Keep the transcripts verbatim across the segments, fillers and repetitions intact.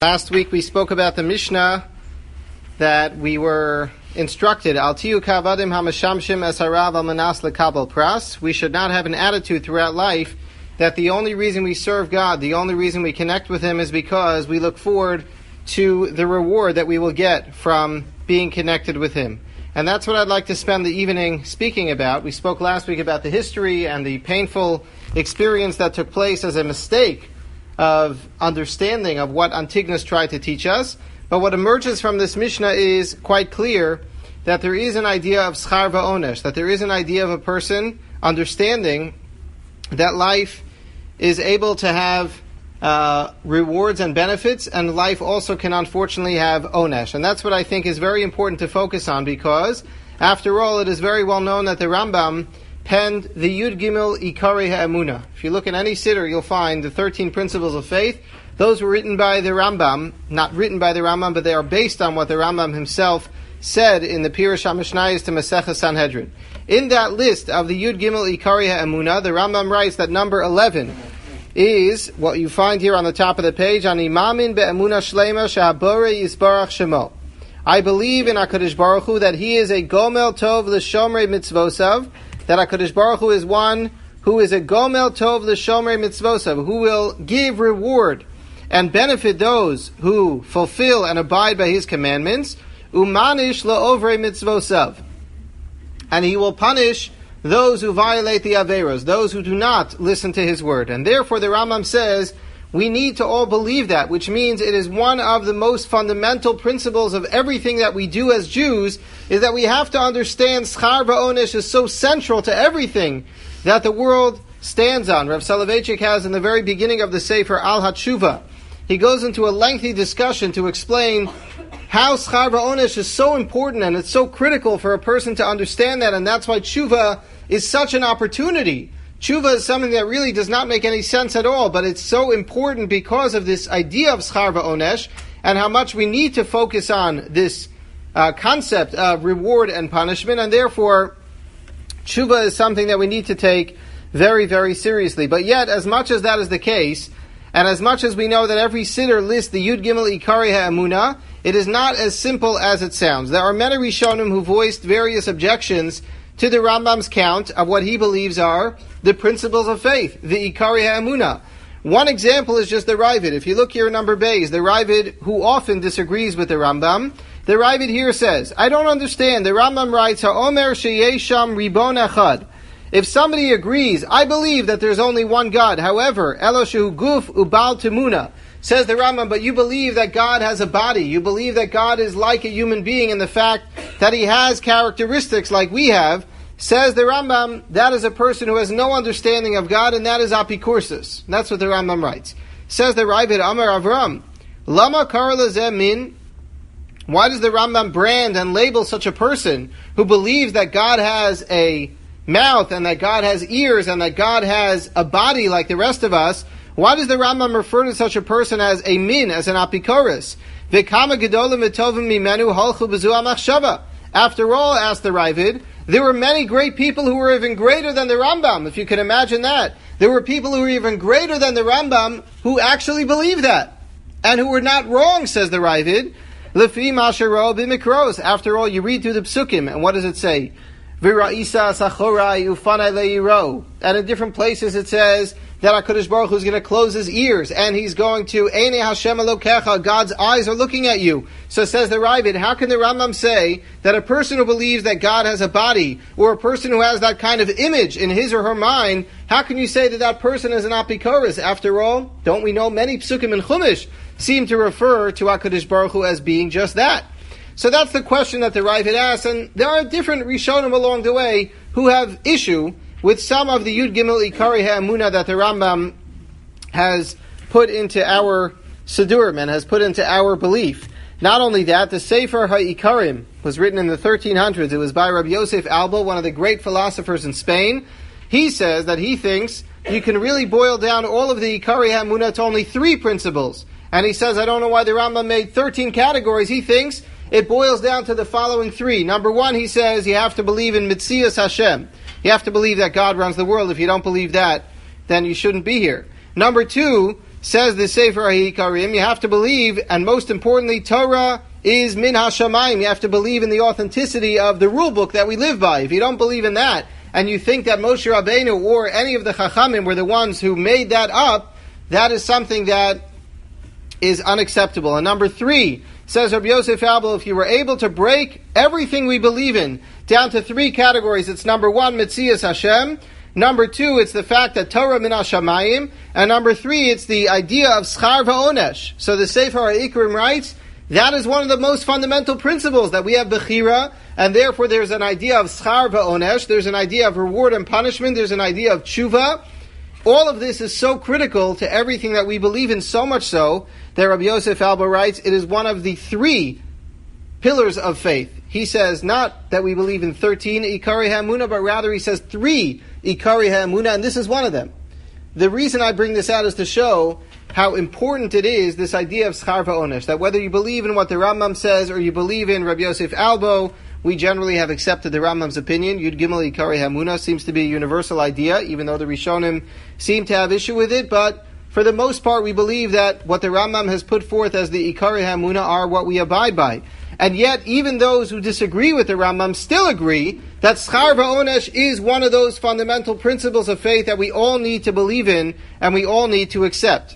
Last week we spoke about the Mishnah that we were instructed, Al tiyu kavadim hamashamshim es harav al manas lekabel pras. We should not have an attitude throughout life that the only reason we serve God, the only reason we connect with Him is because we look forward to the reward that we will get from being connected with Him. And that's what I'd like to spend the evening speaking about. We spoke last week about the history and the painful experience that took place as a mistake of understanding of what Antigonus tried to teach us. But what emerges from this Mishnah is quite clear that there is an idea of schar va'onesh, that there is an idea of a person understanding that life is able to have uh, rewards and benefits, and life also can unfortunately have onesh. And that's what I think is very important to focus on, because after all, it is very well known that the Rambam penned the Yud Gimel Ikarei Ha'emunah. If you look in any siddur, you'll find the thirteen principles of faith. Those were written by the Rambam, not written by the Rambam, but they are based on what the Rambam himself said in the Pirush HaMishnayos to Maseches Sanhedrin. In that list of the Yud Gimel Ikarei Ha'emunah, the Rambam writes that number eleven is what you find here on the top of the page, Ani Mamin Be'emunah Shlema She'habore Yisbarach Shemo. I believe in HaKadosh Baruch Hu that He is a Gomel Tov L'Shomrei Mitzvosav, that HaKadosh Baruch Hu is one who is a Gomel Tov L'Shomrei Mitzvosav, who will give reward and benefit those who fulfill and abide by His commandments, Umanish La'ovrei Mitzvosav, and He will punish those who violate the Averos, those who do not listen to His word. And therefore the Rambam says we need to all believe that, which means it is one of the most fundamental principles of everything that we do as Jews, is that we have to understand schar va'onesh is so central to everything that the world stands on. Rav Soloveitchik has in the very beginning of the Sefer Al HaTshuva, he goes into a lengthy discussion to explain how schar va'onesh is so important and it's so critical for a person to understand that, and that's why tshuva is such an opportunity. Tshuva is something that really does not make any sense at all, but it's so important because of this idea of schar va'onesh and how much we need to focus on this uh, concept of reward and punishment, and therefore tshuva is something that we need to take very, very seriously. But yet, as much as that is the case, and as much as we know that every siddur lists the Yud Gimel Ikarei Ha'emunah, it is not as simple as it sounds. There are many Rishonim who voiced various objections to the Rambam's count of what he believes are the principles of faith, the Ikarei Ha'emunah. One example is just the Ravid. If you look here in number Beis, the Ravid, who often disagrees with the Rambam, the Ravid here says, I don't understand. The Rambam writes, Ha'omer sheyesham ribon echad. If somebody agrees, I believe that there's only one God. However, Eloshu guf ubal temuna, says the Rambam, but you believe that God has a body. You believe that God is like a human being in the fact that He has characteristics like we have. Says the Rambam, that is a person who has no understanding of God, and that is apikursus. That's what the Rambam writes. Says the Ravid, Amar Avram, Lama kar lezeh min. Why does the Rambam brand and label such a person who believes that God has a mouth and that God has ears and that God has a body like the rest of us? Why does the Rambam refer to such a person as a min, as an apikoros? V'kama gedolim v'tovim mimenu halchu b'zu ha'machshava. After all, asked the Ravid, there were many great people who were even greater than the Rambam, if you can imagine that. There were people who were even greater than the Rambam who actually believed that, and who were not wrong, says the Ravid. Lefi masharo b'mikros. After all, you read through the psukim, and what does it say? V'ra'isa sachorai ufanai le'iro. And in different places it says that HaKadosh Baruch Hu is going to close His ears, and He's going to, Einei Hashem Elokecha, God's eyes are looking at you. So says the Ravid, how can the Rambam say that a person who believes that God has a body, or a person who has that kind of image in his or her mind, how can you say that that person is an apikoros? After all, don't we know many psukim and chumash seem to refer to HaKadosh Baruch Hu as being just that? So that's the question that the Ravid asks, and there are different Rishonim along the way who have issue with some of the Yud Gimel Ikarei Ha'emunah that the Rambam has put into our Siddurim and has put into our belief. Not only that, the Sefer HaIkarim was written in the thirteen hundreds. It was by Rabbi Yosef Albo, one of the great philosophers in Spain. He says that he thinks you can really boil down all of the Ikarei Ha'emunah to only three principles. And he says, I don't know why the Rambam made thirteen categories. He thinks it boils down to the following three. Number one, he says, you have to believe in Mitzias Hashem. You have to believe that God runs the world. If you don't believe that, then you shouldn't be here. Number two, says the Sefer HaIkarim, you have to believe, and most importantly, Torah is min hashamayim. You have to believe in the authenticity of the rule book that we live by. If you don't believe in that, and you think that Moshe Rabbeinu or any of the Chachamim were the ones who made that up, that is something that is unacceptable. And number three, says Rabbi Yosef Albel, if you were able to break everything we believe in down to three categories, it's number one, Metzias Hashem. Number two, it's the fact that Torah min hashamayim. And number three, it's the idea of schar va'onesh. So the Sefer HaIkarim writes, that is one of the most fundamental principles, that we have bechira, and therefore there's an idea of schar va'onesh, there's an idea of reward and punishment, there's an idea of tshuva. All of this is so critical to everything that we believe in, so much so that Rabbi Yosef Albel writes, it is one of the three pillars of faith. He says not that we believe in thirteen Ikari HaEmunah, but rather he says three Ikari HaEmunah, and this is one of them. The reason I bring this out is to show how important it is, this idea of schar va'onesh, that whether you believe in what the Rambam says or you believe in Rabbi Yosef Albel, we generally have accepted the Rambam's opinion. Yud Gimel Ikari HaEmunah seems to be a universal idea, even though the Rishonim seem to have issue with it, but for the most part we believe that what the Rambam has put forth as the Ikari HaEmunah are what we abide by. And yet, even those who disagree with the Rambam still agree that schar va'onesh is one of those fundamental principles of faith that we all need to believe in and we all need to accept.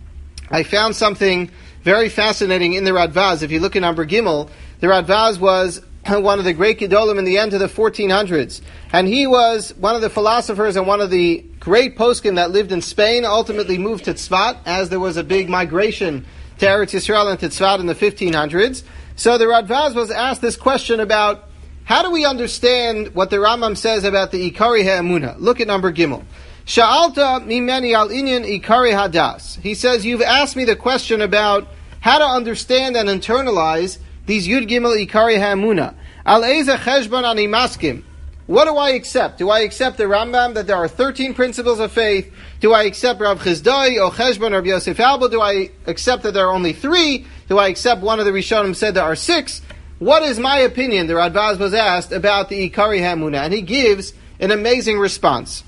I found something very fascinating in the Radvaz. If you look at number Gimel, the Radvaz was one of the great Gedolim in the end of the fourteen hundreds. And he was one of the philosophers and one of the great poskim that lived in Spain, ultimately moved to Tzfat, as there was a big migration to Eretz Yisrael and to Tzfat in the fifteen hundreds. So the Radvaz was asked this question about, how do we understand what the Rambam says about the Ikari HaEmunah? Look at number Gimel. Sha'alta mimeni al inyan Ikari Hadas. He says, you've asked me the question about how to understand and internalize these Yud Gimel Ikari HaEmunah. Al eza cheshbon ani maskim. What do I accept? Do I accept the Rambam that there are thirteen principles of faith? Do I accept Rav Chizdai or Cheshbon or Rabbi Yosef Albel? Do I accept that there are only three? Do I accept one of the Rishonim said there are six? What is my opinion, the Radvaz was asked, about the Ikari HaEmunah? And he gives an amazing response.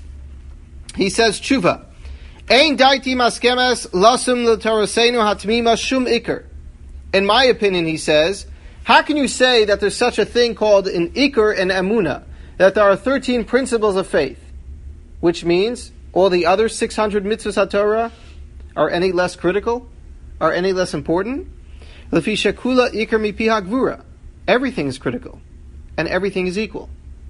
He says, Tshuva. Ein daiti maskemes lasum l'torosenu hatmima shum ikar. In my opinion, he says, how can you say that there's such a thing called an ikar and emunah? That there are thirteen principles of faith, which means all the other six hundred mitzvahs HaTorah are any less critical, are any less important? Lefi shekula ikar mipi hagvura. Everything is critical, and everything is equal.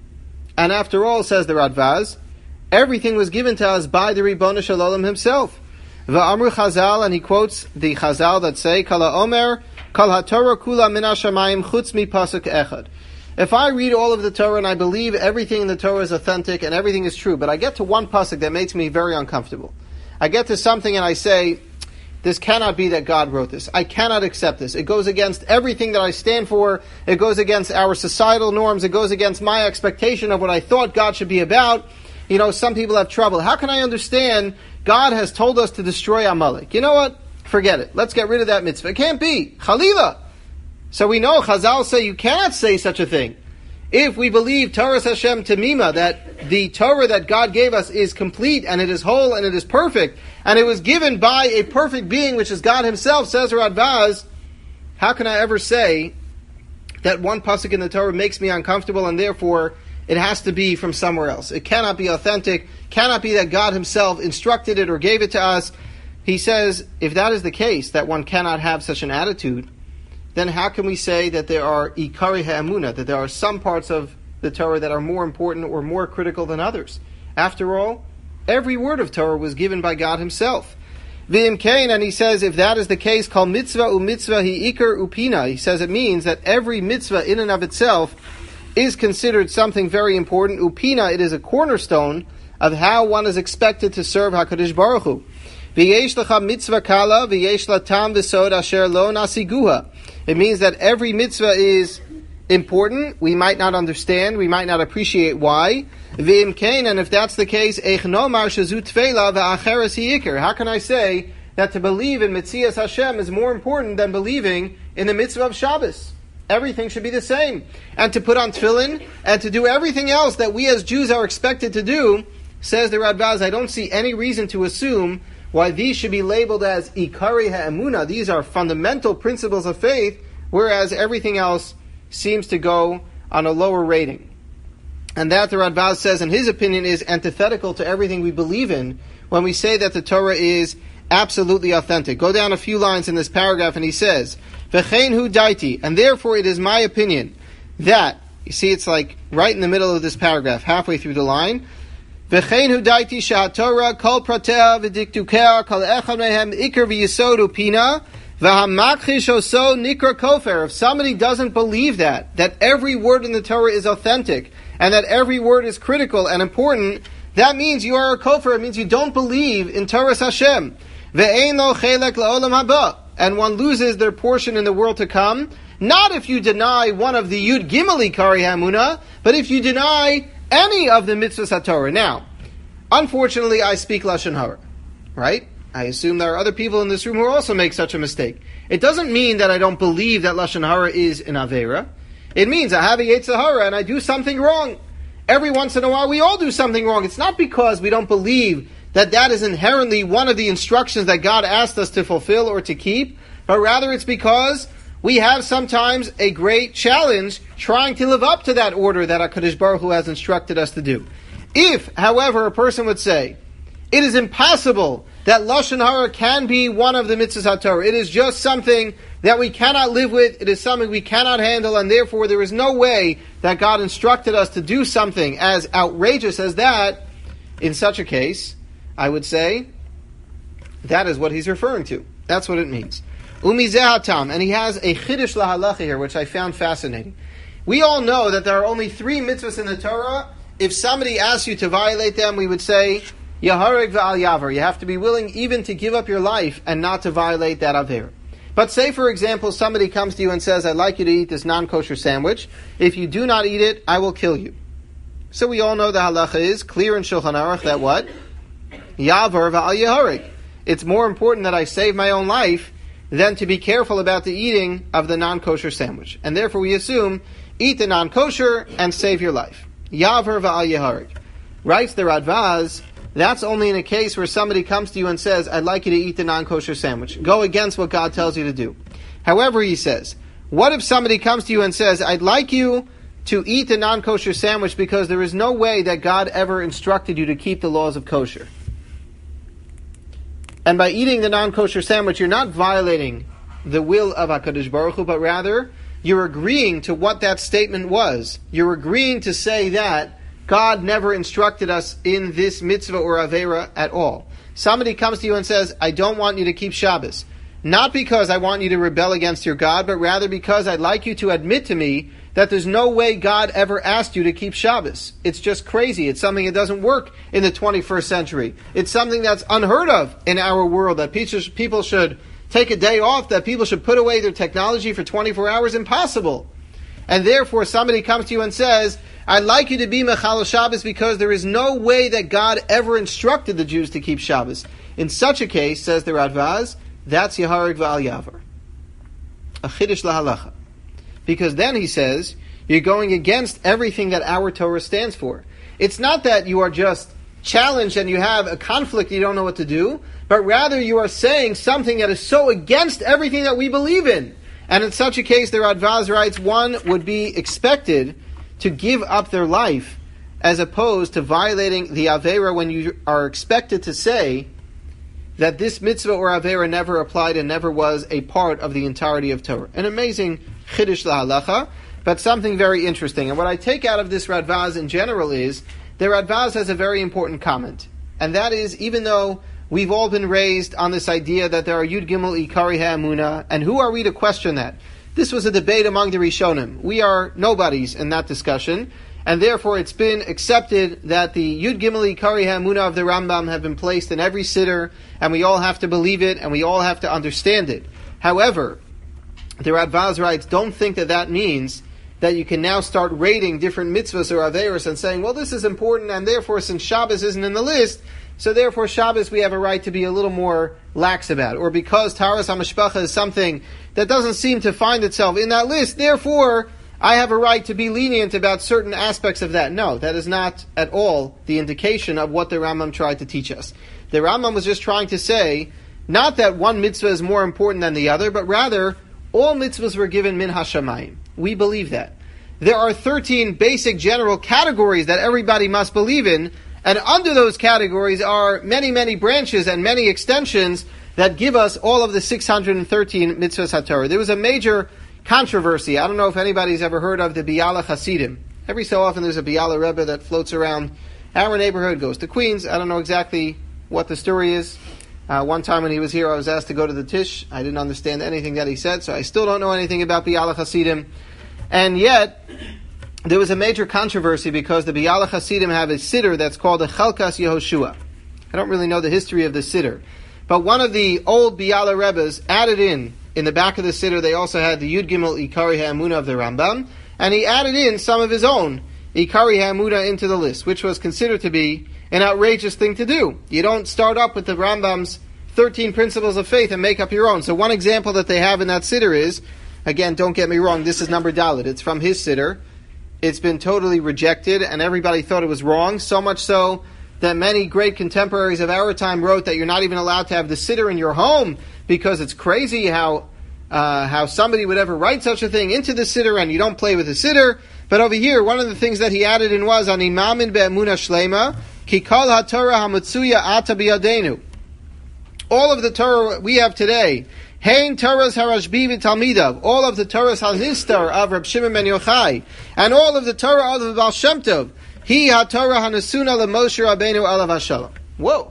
And after all, says the Radvaz, everything was given to us by the Ribono Shel Olam himself. Va'amru Chazal, and he quotes the Chazal that say, Kala Omer, Kal HaTorah kula min hashamayim chutz mi pasuk echad. If I read all of the Torah and I believe everything in the Torah is authentic and everything is true, but I get to one pasuk that makes me very uncomfortable. I get to something and I say, this cannot be that God wrote this. I cannot accept this. It goes against everything that I stand for. It goes against our societal norms. It goes against my expectation of what I thought God should be about. You know, some people have trouble. How can I understand God has told us to destroy Amalek? You know what? Forget it. Let's get rid of that mitzvah. It can't be. Chalila. So we know Chazal say you cannot say such a thing. If we believe Torah Hashem Tamima, that the Torah that God gave us is complete and it is whole and it is perfect, and it was given by a perfect being, which is God himself, says Radvaz, how can I ever say that one pasuk in the Torah makes me uncomfortable and therefore it has to be from somewhere else? It cannot be authentic, cannot be that God himself instructed it or gave it to us. He says, if that is the case, that one cannot have such an attitude, then how can we say that there are Ikari HaEmunah, that there are some parts of the Torah that are more important or more critical than others? After all, every word of Torah was given by God himself. V'im kain, and he says, if that is the case, kol mitzvah u mitzvah hi ikar upina. He says it means that every mitzvah in and of itself is considered something very important. Upina, it is a cornerstone of how one is expected to serve HaKadosh Baruch Hu. V'yesh lecha mitzvah kala, v'yesh la tam v'sod asher lo nasiguha. It means that every mitzvah is important. We might not understand. We might not appreciate why. V'im kain, and if that's the case, eich nomar shazu tefela v'acheres hi ikar. How can I say that to believe in Metzias Hashem is more important than believing in the mitzvah of Shabbos? Everything should be the same. And to put on tefillin and to do everything else that we as Jews are expected to do, says the Radvaz, I don't see any reason to assume why these should be labeled as Ikari Ha'emunah. These are fundamental principles of faith, whereas everything else seems to go on a lower rating. And that, the Radbaz says, in his opinion, is antithetical to everything we believe in when we say that the Torah is absolutely authentic. Go down a few lines in this paragraph and he says, V'chein hu daiti, and therefore it is my opinion that, you see it's like right in the middle of this paragraph, halfway through the line, V'chein hu daiti sha'atorah kol pratea v'diktukea kol echad mehem ikar v'yisodu pina v'hamakchish oso nikra kofer. If somebody doesn't believe that, that every word in the Torah is authentic, and that every word is critical and important, that means you are a kofar. It means you don't believe in Torah Hashem. Ve'ein lo chelek la'olam haba. And one loses their portion in the world to come. Not if you deny one of the Yud Gimel Ikari Ha'emunah, but if you deny any of the mitzvahs HaTorah. Now, unfortunately, I speak Lashon Hara, right? I assume there are other people in this room who also make such a mistake. It doesn't mean that I don't believe that Lashon Hara is an Aveira. It means I have a Yetzer Hara and I do something wrong. Every once in a while we all do something wrong. It's not because we don't believe that that is inherently one of the instructions that God asked us to fulfill or to keep, but rather it's because we have sometimes a great challenge trying to live up to that order that HaKadosh Baruch Hu has instructed us to do. If, however, a person would say, it is impossible that Lashon Hara can be one of the mitzvahs HaTorah. It is just something that we cannot live with. It is something we cannot handle, and therefore there is no way that God instructed us to do something as outrageous as that. In such a case, I would say, that is what he's referring to. That's what it means. Umi zehatam, and he has a chiddush lahalacha here, which I found fascinating. We all know that there are only three mitzvahs in the Torah. If somebody asks you to violate them, we would say, Yahareg v'al yavar. You have to be willing even to give up your life and not to violate that aver. But say, for example, somebody comes to you and says, I'd like you to eat this non-kosher sandwich. If you do not eat it, I will kill you. So we all know the halacha is clear in Shulchan Aruch that what? Yavar v'al yahareg. It's more important that I save my own life than to be careful about the eating of the non-kosher sandwich. And therefore we assume, eat the non-kosher and save your life. Yavar v'al yahareg. Writes the Radvaz, that's only in a case where somebody comes to you and says, I'd like you to eat the non-kosher sandwich. Go against what God tells you to do. However, he says, what if somebody comes to you and says, I'd like you to eat the non-kosher sandwich because there is no way that God ever instructed you to keep the laws of kosher. And by eating the non-kosher sandwich, you're not violating the will of HaKadosh Baruch Hu, but rather, you're agreeing to what that statement was. You're agreeing to say that God never instructed us in this mitzvah or avera at all. Somebody comes to you and says, I don't want you to keep Shabbos. Not because I want you to rebel against your God, but rather because I'd like you to admit to me that there's no way God ever asked you to keep Shabbos. It's just crazy. It's something that doesn't work in the twenty-first century. It's something that's unheard of in our world, that people should take a day off, that people should put away their technology for twenty-four hours. Impossible. And therefore somebody comes to you and says, I'd like you to be Mechal Shabbos because there is no way that God ever instructed the Jews to keep Shabbos. In such a case, says the Radvaz, that's Yahareg V'al Yavar. A Chiddush Lahalacha. Because then he says, you're going against everything that our Torah stands for. It's not that you are just challenged and you have a conflict, you don't know what to do, but rather you are saying something that is so against everything that we believe in. And in such a case, the Radvaz writes, one would be expected to give up their life as opposed to violating the Avera when you are expected to say that this mitzvah or Avera never applied and never was a part of the entirety of Torah. An amazing Chiddush Lahalacha, but something very interesting. And what I take out of this Radvaz in general is, the Radvaz has a very important comment. And that is, even though we've all been raised on this idea that there are Yud Gimel Ikari Ha'emunah, and who are we to question that? This was a debate among the Rishonim. We are nobodies in that discussion, and therefore it's been accepted that the Yud Gimel Ikari Ha'emunah of the Rambam have been placed in every siddur, and we all have to believe it, and we all have to understand it. However, the Radvaz writes, don't think that that means that you can now start rating different mitzvahs or averos and saying, well, this is important, and therefore since Shabbos isn't in the list, so therefore Shabbos we have a right to be a little more lax about. Or because Taharas HaMishpacha is something that doesn't seem to find itself in that list, therefore I have a right to be lenient about certain aspects of that. No, that is not at all the indication of what the Rambam tried to teach us. The The Rambam was just trying to say, not that one mitzvah is more important than the other, but rather, all mitzvahs were given min hashamayim. We believe that. There are thirteen basic general categories that everybody must believe in, and under those categories are many, many branches and many extensions that give us all of the six hundred thirteen mitzvahs HaTorah. There was a major controversy. I don't know if anybody's ever heard of the Biala Hasidim. Every so often there's a Biala Rebbe that floats around our neighborhood, goes to Queens. I don't know exactly what the story is. Uh, one time when he was here, I was asked to go to the Tish. I didn't understand anything that he said, so I still don't know anything about Biala Hasidim. And yet, there was a major controversy because the Biala Hasidim have a siddur that's called the Chalkas Yehoshua. I don't really know the history of the siddur. But one of the old Biala Rebbes added in, in the back of the siddur, they also had the Yud Gimel Ikari HaEmunah of the Rambam, and he added in some of his own Ikari HaEmunah into the list, which was considered to be an outrageous thing to do. You don't start up with the Rambam's thirteen principles of faith and make up your own. So one example that they have in that siddur is, again, don't get me wrong, this is number Dalet. It's from his siddur. It's been totally rejected, and everybody thought it was wrong, so much so that many great contemporaries of our time wrote that you're not even allowed to have the siddur in your home because it's crazy how uh, how somebody would ever write such a thing into the siddur and you don't play with the siddur. But over here, one of the things that he added in was, Ani mamin be'emunah shlema, ki kol ha-Torah ha-mutzuya ata biyadenu. All of the Torah we have today, Hein Torahs Harashbi v'Talmidav, all of the Torahs HaNistar of Reb Shimon ben Yochai, and all of the Torah of the Baal Shem Tov, Hi HaTorah HaNesuna LeMoshe Rabbeinu Alav HaShalom. Whoa!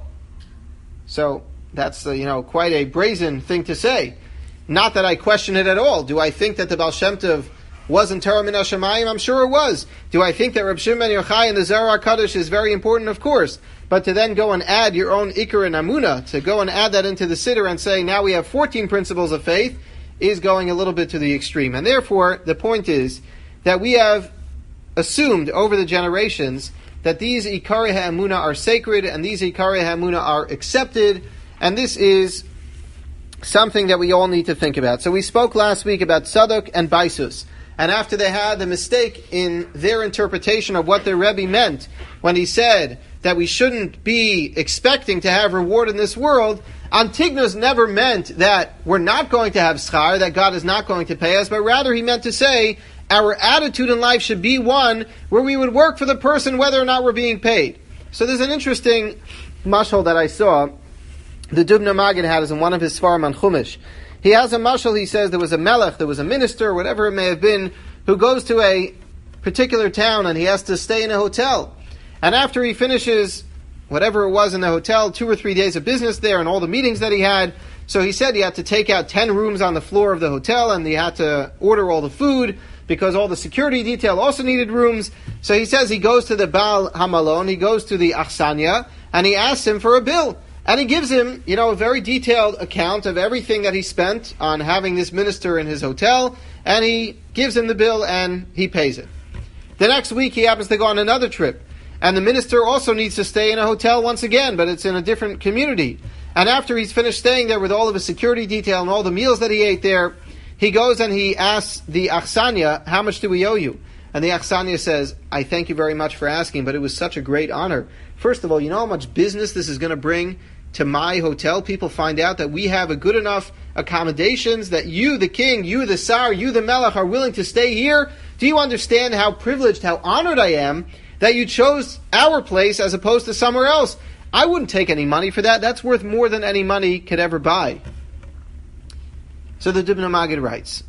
So, that's, uh, you know, quite a brazen thing to say. Not that I question it at all. Do I think that the Baal Shem Tov wasn't Torah min HaShamayim? I'm sure it was. Do I think that Reb Shimon ben Yochai and the Zohar HaKadosh is very important? Of course. But to then go and add your own Ikar and Amunah, to go and add that into the siddur and say, now we have fourteen principles of faith, is going a little bit to the extreme. And therefore, the point is that we have assumed over the generations that these Ikari HaEmunah are sacred and these Ikari HaEmunah are accepted, and this is something that we all need to think about. So we spoke last week about Tzadok and Baisus. And after they had the mistake in their interpretation of what their Rebbe meant when he said that we shouldn't be expecting to have reward in this world, Antigonus never meant that we're not going to have schar, that God is not going to pay us, but rather he meant to say our attitude in life should be one where we would work for the person whether or not we're being paid. So there's an interesting mashal that I saw the Dubna Magid had is in one of his Svarim on Chumash. He has a mashal, he says there was a melech, there was a minister, whatever it may have been, who goes to a particular town and he has to stay in a hotel. And after he finishes whatever it was in the hotel, two or three days of business there and all the meetings that he had, so he said he had to take out ten rooms on the floor of the hotel and he had to order all the food because all the security detail also needed rooms. So he says he goes to the Baal Hamalon, he goes to the Achsanya, and he asks him for a bill. And he gives him, you know, a very detailed account of everything that he spent on having this minister in his hotel, and he gives him the bill and he pays it. The next week he happens to go on another trip, and the minister also needs to stay in a hotel once again, but it's in a different community. And after he's finished staying there with all of his security detail and all the meals that he ate there, he goes and he asks the Achsanya, how much do we owe you? And the Achsanya says, I thank you very much for asking, but it was such a great honor. First of all, you know how much business this is going to bring to my hotel? People find out that we have a good enough accommodations, that you, the king, you, the Tsar, you, the Melech, are willing to stay here. Do you understand how privileged, how honored I am that you chose our place as opposed to somewhere else? I wouldn't take any money for that. That's worth more than any money could ever buy. So the Dubna Magid writes,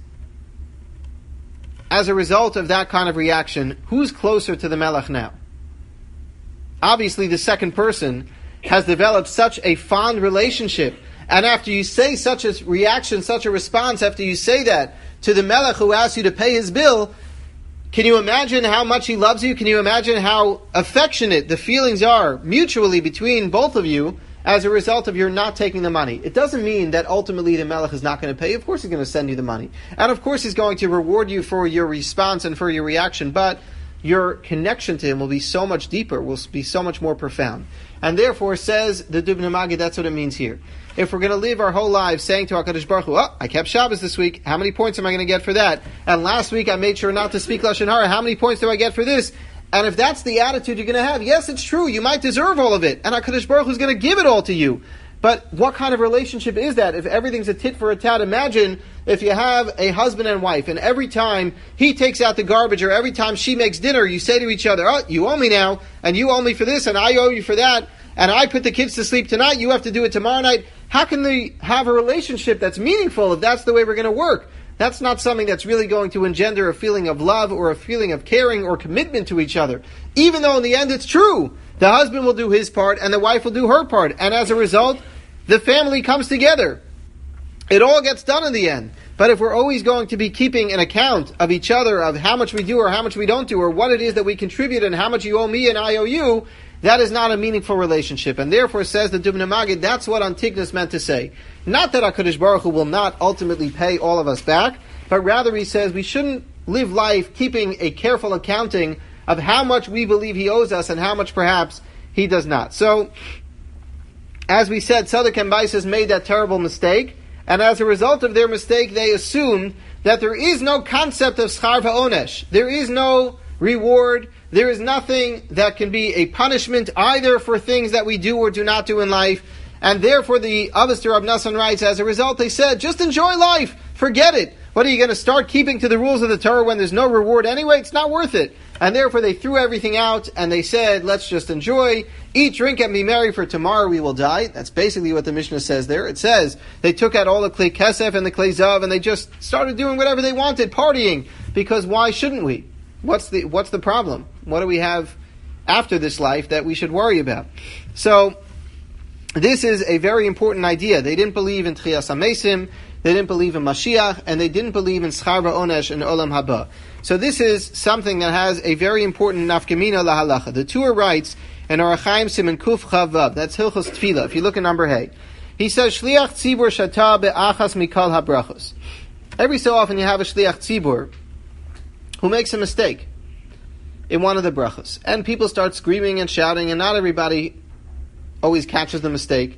as a result of that kind of reaction, who's closer to the Melech now? Obviously, the second person has developed such a fond relationship. And after you say such a reaction, such a response, after you say that to the Melech who asks you to pay his bill, can you imagine how much he loves you? Can you imagine how affectionate the feelings are mutually between both of you as a result of your not taking the money? It doesn't mean that ultimately the Melech is not going to pay. Of course he's going to send you the money. And of course he's going to reward you for your response and for your reaction, but your connection to him will be so much deeper, will be so much more profound. And therefore, says the Dubna Magid, that's what it means here. If we're going to live our whole lives saying to HaKadosh Baruch Hu, oh, I kept Shabbos this week, how many points am I going to get for that? And last week I made sure not to speak Lashon Hara, how many points do I get for this? And if that's the attitude you're going to have, yes, it's true, you might deserve all of it, and HaKadosh Baruch Hu is going to give it all to you. But what kind of relationship is that if everything's a tit for a tat? Imagine if you have a husband and wife, and every time he takes out the garbage, or every time she makes dinner, you say to each other, oh, you owe me now, and you owe me for this, and I owe you for that, and I put the kids to sleep tonight, you have to do it tomorrow night. How can they have a relationship that's meaningful if that's the way we're going to work? That's not something that's really going to engender a feeling of love or a feeling of caring or commitment to each other. Even though in the end it's true. The husband will do his part and the wife will do her part. And as a result, the family comes together. It all gets done in the end. But if we're always going to be keeping an account of each other, of how much we do or how much we don't do, or what it is that we contribute and how much you owe me and I owe you, that is not a meaningful relationship. And therefore, says the Dubno Maggid, that's what Antigonus meant to say. Not that HaKadosh Baruch Hu will not ultimately pay all of us back, but rather he says we shouldn't live life keeping a careful accounting of how much we believe he owes us and how much perhaps he does not. So, as we said, Tzaddik and Baisis made that terrible mistake, and as a result of their mistake, they assumed that there is no concept of schar va'onesh. There is no reward. There is nothing that can be a punishment either for things that we do or do not do in life. And therefore the Avostar Rav Nassan writes, as a result they said, just enjoy life. Forget it. What are you going to start keeping to the rules of the Torah when there's no reward anyway? It's not worth it. And therefore they threw everything out and they said, let's just enjoy, eat, drink, and be merry, for tomorrow we will die. That's basically what the Mishnah says there. It says they took out all the Klei Kesef and the Klei Zav and they just started doing whatever they wanted, partying. Because why shouldn't we? What's the what's the problem? What do we have after this life that we should worry about? So, this is a very important idea. They didn't believe in Tchias HaMesim, they didn't believe in Mashiach, and they didn't believe in Schar Va'onesh and Olam Haba. So this is something that has a very important nafkamina lahalacha. The Tur writes in Orach Chaim Siman Kuf Chav Vav, that's Hilchos Tefillah, if you look at number Hey. He says, Shliach Tzibur Shata Be'achas Mikal HaBrachos. Every so often you have a Shliach Tzibur who makes a mistake in one of the brachos. And people start screaming and shouting, and not everybody always catches the mistake.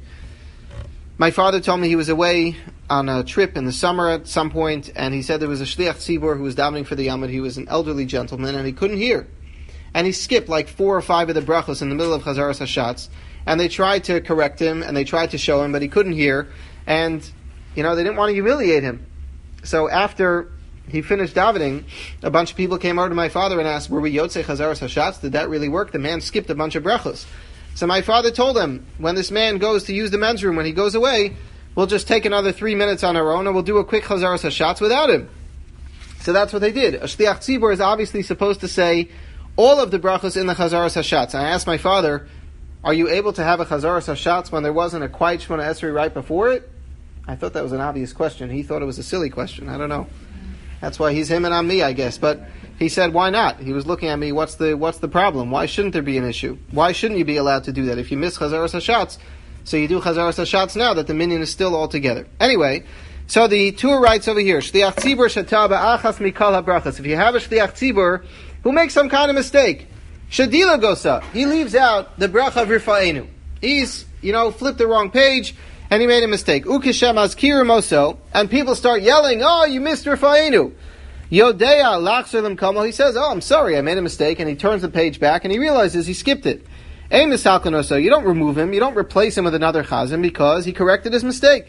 My father told me he was away on a trip in the summer at some point, and he said there was a shliach tzibur who was davening for the Yamid. He was an elderly gentleman, and he couldn't hear. And he skipped like four or five of the brachos in the middle of Chazaras Hashatz, and they tried to correct him, and they tried to show him, but he couldn't hear, and, you know, they didn't want to humiliate him. So after he finished davening, a bunch of people came over to my father and asked, were we Yotzei Chazaras Hashatz? Did that really work? The man skipped a bunch of brachos. So my father told him, when this man goes to use the men's room, when he goes away, we'll just take another three minutes on our own and we'll do a quick Chazaras Hashatz without him. So that's what they did. A Shliach Tzibur is obviously supposed to say all of the brachos in the Chazaras Hashatz. And I asked my father, are you able to have a Chazaras Hashatz when there wasn't a quiet Shemona Esrei right before it? I thought that was an obvious question. He thought it was a silly question. I don't know. That's why he's him and I'm me, I guess. But he said, why not? He was looking at me, what's the what's the problem? Why shouldn't there be an issue? Why shouldn't you be allowed to do that? If you miss Chazaras Hashatz, so you do Chazaras Hashatz now that the minyan is still all together. Anyway, so the Tur writes over here, Shliach Tzibur Shata Ba'achas Mikal HaBrachas. If you have a Shliach Tzibur who makes some kind of mistake, Shadila Gosa, he leaves out the bracha of Rifa'enu. He's, you know, flipped the wrong page, and he made a mistake. Ukishem Azkir Moso, and people start yelling, oh, you missed Rifa'enu. Yodea Lachzer Lim Kamo, he says, oh, I'm sorry, I made a mistake, and he turns the page back, and he realizes he skipped it. Ein Misalkan Oso, you don't remove him, you don't replace him with another Chazan, because he corrected his mistake.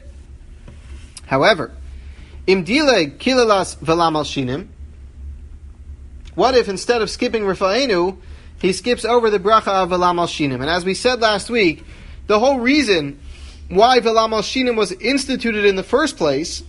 However, Imdile Kilalas V'lam Al Shinim, what if instead of skipping Rifa'enu, he skips over the bracha of V'lam Al Shinim? And as we said last week, the whole reason why V'lam Al Shinim was instituted in the first place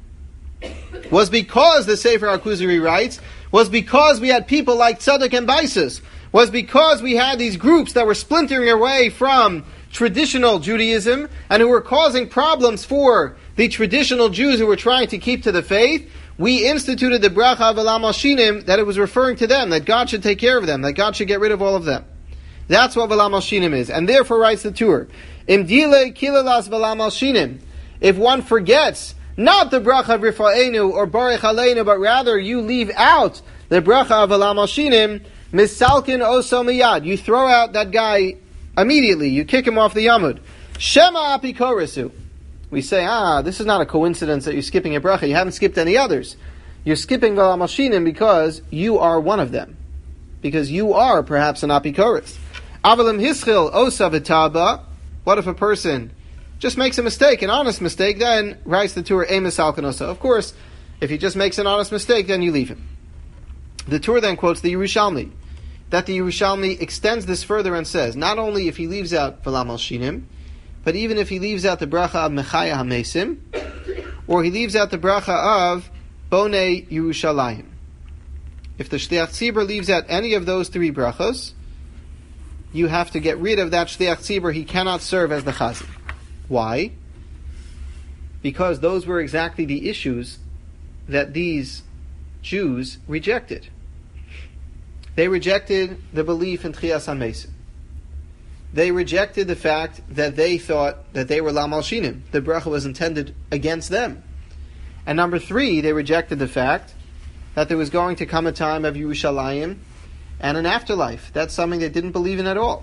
was because, the Sefer HaKuzari writes, was because we had people like Tzaddik and Baisis, was because we had these groups that were splintering away from traditional Judaism and who were causing problems for the traditional Jews who were trying to keep to the faith. We instituted the bracha of V'lam Al Shinim, that it was referring to them, that God should take care of them, that God should get rid of all of them. That's what V'lam Al Shinim is. And therefore writes the Tur, Imdile Kilalas V'lam Al Shinim, if one forgets not the bracha of Rifa'enu or Baruch Aleinu, but rather you leave out the bracha of V'lam Al Shinim, Misalkin Oso Miyad, you throw out that guy immediately, you kick him off the Yamud. Shema Apikorasu. We say, ah, this is not a coincidence that you're skipping a bracha, you haven't skipped any others. You're skipping V'lam Al Shinim because you are one of them. because you are perhaps an apikoros. Avalim hischil osa v'taba. What if a person just makes a mistake, an honest mistake, then writes the Tur emes alkanosa. Of course, if he just makes an honest mistake, then you leave him. The Tur then quotes the Yerushalmi, that the Yerushalmi extends this further and says, not only if he leaves out V'lam Shinim, but even if he leaves out the bracha of Mechaya HaMesim, or he leaves out the bracha of Bonei Yerushalayim. If the Shliach Tzibur leaves out any of those three brachos, you have to get rid of that Shliach Tzibur. He cannot serve as the Chazan. Why? Because those were exactly the issues that these Jews rejected. They rejected the belief in Tchias HaMesim. They rejected the fact that they thought that they were Lam Al Shinim. The bracha was intended against them. And number three, they rejected the fact that there was going to come a time of Yerushalayim and an afterlife. That's something they didn't believe in at all.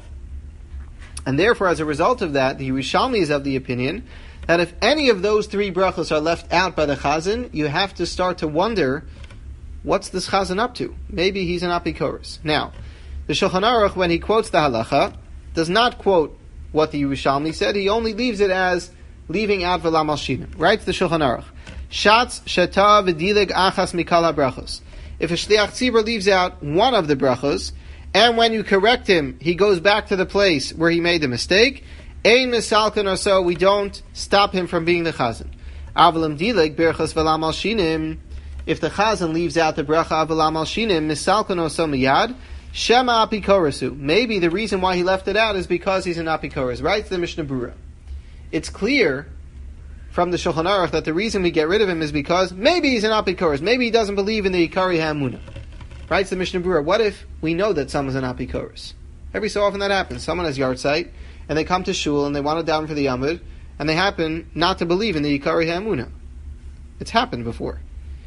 And therefore, as a result of that, the Yerushalmi is of the opinion that if any of those three brachos are left out by the Chazan, you have to start to wonder, what's this Chazan up to? Maybe he's an apikoros. Now, the Shulchan Aruch, when he quotes the halacha, does not quote what the Yerushalmi said. He only leaves it as leaving out V'lam Al Shinim. Writes the Shulchan Aruch, Shatz sheta v'dileg achas mikal brachos. If a shliach tzibur leaves out one of the brachos, and when you correct him, he goes back to the place where he made the mistake, ein misalkan or so, we don't stop him from being the chazan. Avalim dileg berachos v'lam al shinim. If the chazan leaves out the bracha of v'lam al shinim, misalkan or so miyad, shema apikorasu. Maybe the reason why he left it out is because he's an apikoros. Writes the Mishnah Berurah. It's clear from the Shulchan Aruch that the reason we get rid of him is because maybe he's an apikoros. Maybe he doesn't believe in the Ikari HaEmunah. Writes the Mishnah Berurah, what if we know that someone's an apikoros? Every so often that happens. Someone has yahrzeit, and they come to shul, and they want to daven for the Yamud, and they happen not to believe in the Ikari HaEmunah. It's happened before.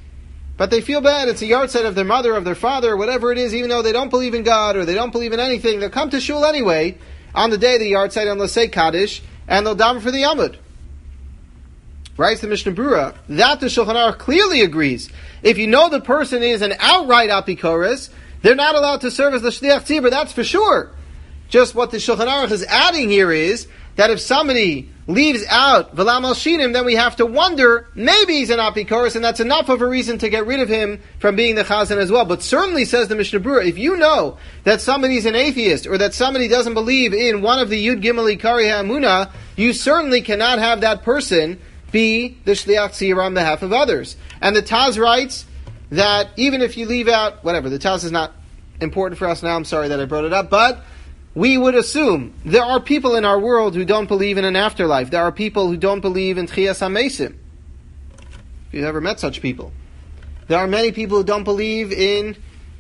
But they feel bad. It's a yahrzeit of their mother, of their father, whatever it is, even though they don't believe in God, or they don't believe in anything, they'll come to shul anyway, on the day of the yahrzeit, and they'll say Kaddish, and they'll daven for the Yamud. Writes the Mishnah Berurah, that the Shulchan Aruch clearly agrees. If you know the person is an outright apikoros, they're not allowed to serve as the shliach tzibur, that's for sure. Just what the Shulchan Aruch is adding here is that if somebody leaves out V'lam Al Shinim, then we have to wonder, maybe he's an apikoros, and that's enough of a reason to get rid of him from being the chazan as well. But certainly, says the Mishnah Berurah, if you know that somebody's an atheist, or that somebody doesn't believe in one of the Yud Gimel Ikari HaEmunah, you certainly cannot have that person be the shliach tzibur on behalf of others. And the Taz writes that even if you leave out, whatever, the Taz is not important for us now, I'm sorry that I brought it up, but we would assume there are people in our world who don't believe in an afterlife. There are people who don't believe in Tchias HaMesim. If you've ever met such people. There are many people who don't believe in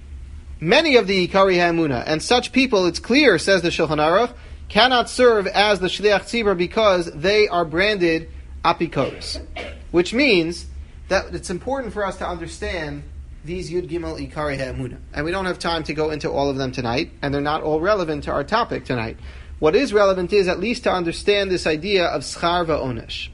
many of the Ikari HaEmunah. And such people, it's clear, says the Shulchan Aruch, cannot serve as the shliach tzibur because they are branded apikoros, which means that it's important for us to understand these Yud Gimel Ikari HaEmunah. And we don't have time to go into all of them tonight, and they're not all relevant to our topic tonight. What is relevant is at least to understand this idea of schar va'onesh.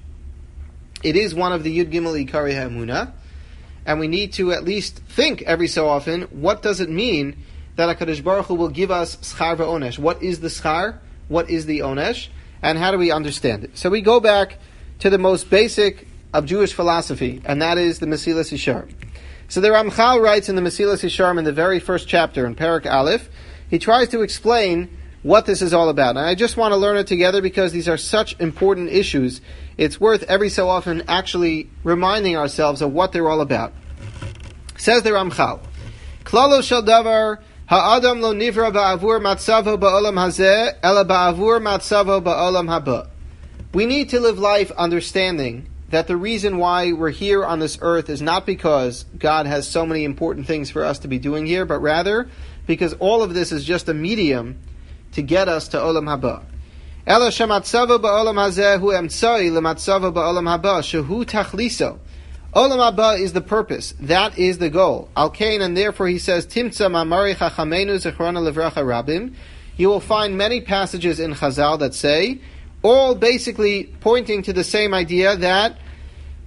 It is one of the Yud Gimel Ikari HaEmunah, and we need to at least think every so often, what does it mean that HaKadosh Baruch Hu will give us schar va'onesh? What is the schar? What is the onesh? And how do we understand it? So we go back to the most basic of Jewish philosophy, and that is the Mesilas Yesharim. So the Ramchal writes in the Mesilas Yesharim in the very first chapter, in Perek Aleph, he tries to explain what this is all about. And I just want to learn it together because these are such important issues. It's worth every so often actually reminding ourselves of what they're all about. Says the Ramchal, Klalo shel davar ha'adam lo nivra ba'avur matzavo ba'olam hazeh, ela ba'avur matzavo ba'olam haba. We need to live life understanding that the reason why we're here on this earth is not because God has so many important things for us to be doing here, but rather because all of this is just a medium to get us to Olam Haba. Ela shematzavo ba'olam hazeh hu emtzai lematzavo ba'olam haba shehu tachliso. Olam Haba is the purpose. That is the goal. Al kain, and therefore he says, Timtza ma'amari chachamenu zechrona levracha rabim. You will find many passages in Chazal that say, all basically pointing to the same idea that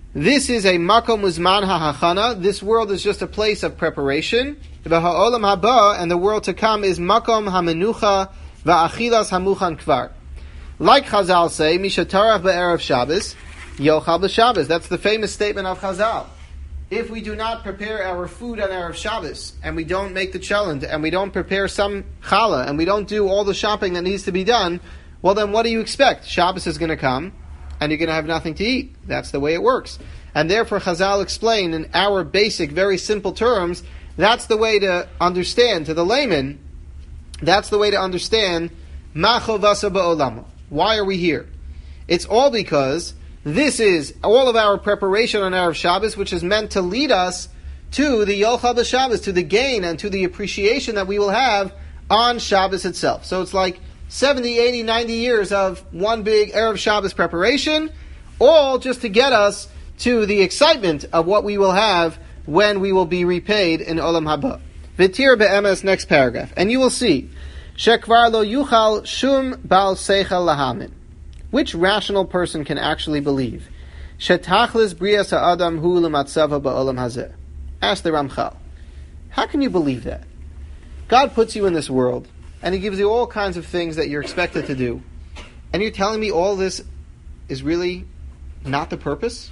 This is a makom uzman ha'hachana. This world is just a place of preparation. V'ha'olam haba, and the world to come is makom hamenucha va'achilas hamuchan kvar. Like Chazal say, mishatarach be'erev Shabbos, yochal b'Shabbos. That's the famous statement of Chazal. If we do not prepare our food on Erev Shabbos, and we don't make the chalent, and we don't prepare some challah, and we don't do all the shopping that needs to be done, well then what do you expect? Shabbos is going to come, and you're going to have nothing to eat. That's the way it works. And therefore Chazal explain in our basic, very simple terms, that's the way to understand, to the layman, that's the way to understand ma chovasa ba'olamo. Why are we here? It's all because this is all of our preparation on Erev Shabbos, which is meant to lead us to the Yochal b'Shabbos, to the gain and to the appreciation that we will have on Shabbos itself. So it's like seventy, eighty, ninety years of one big Erev Shabbos preparation, all just to get us to the excitement of what we will have when we will be repaid in Olam Haba. V'tir be'emes, next paragraph. And you will see, Shekvar lo yuchal shum bal seichel lahamin. Which rational person can actually believe? Shetachlis brias ha'adam hu l'matzava ba'olam hazeh. Ask the Ramchal. How can you believe that? God puts you in this world, and He gives you all kinds of things that you're expected to do, and you're telling me all this is really not the purpose?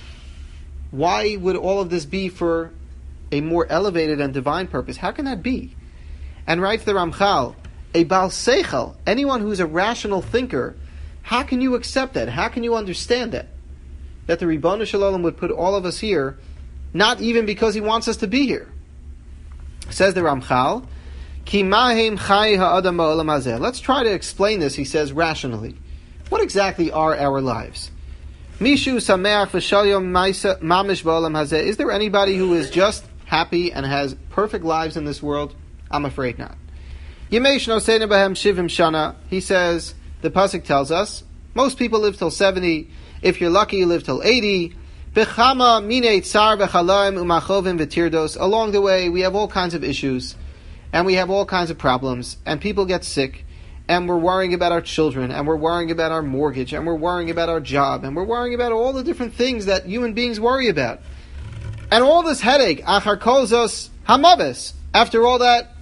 Why would all of this be for a more elevated and divine purpose? How can that be? And writes the Ramchal, a Baal Seichel, anyone who's a rational thinker, how can you accept that? How can you understand that? That the Ribono Shel Olam would put all of us here, not even because He wants us to be here. Says the Ramchal, Ki mahem chai ha'adam ba'olam hazeh. Let's try to explain this, he says, rationally. What exactly are our lives? Mishu sameach v'shalyom mamish ba'olam hazeh. Is there anybody who is just happy and has perfect lives in this world? I'm afraid not. Yemesh noseinu bahem shivim shana. He says, the pasuk tells us, most people live till seventy. If you're lucky, you live till eighty. Bechama minei tsar v'chalaim umachovim v'tirdos. Along the way, we have all kinds of issues, and we have all kinds of problems, and people get sick, and we're worrying about our children, and we're worrying about our mortgage, and we're worrying about our job, and we're worrying about all the different things that human beings worry about. And all this headache, achar kol zos hamavis. After all that,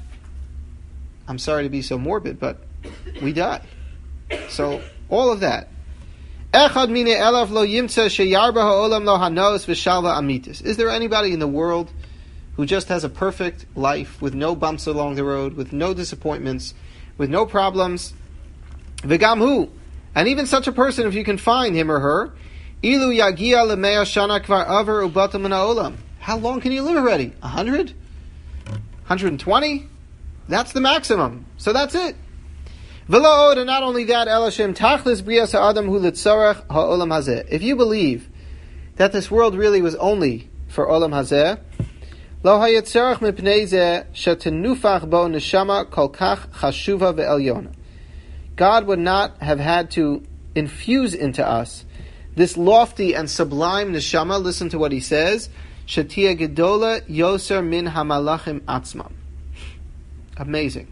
I'm sorry to be so morbid, but we die. So, all of that. Echad mine elaf lo yimtza sheyarba ha'olam lo hanos v'shalva amitis. Is there anybody in the world who just has a perfect life with no bumps along the road, with no disappointments, with no problems? V'gam hu. And even such a person, if you can find him or her, ilu yagia lemea shana kvar aver ubatam min ha'olam. How long can you live already? A hundred? one hundred twenty? That's the maximum. So that's it. V'lo od, and not only that, Elohim tachlis brias ha'adam hu litzorach ha'olam hazeh. If you believe that this world really was only for olam hazeh, lo hayetzorach mipnei zeh shetenufach bo neshama kol kach chashuva ve'elyona. God would not have had to infuse into us this lofty and sublime neshama. Listen to what he says, shetia gedola yoser min hamalachim atzmam. Amazing.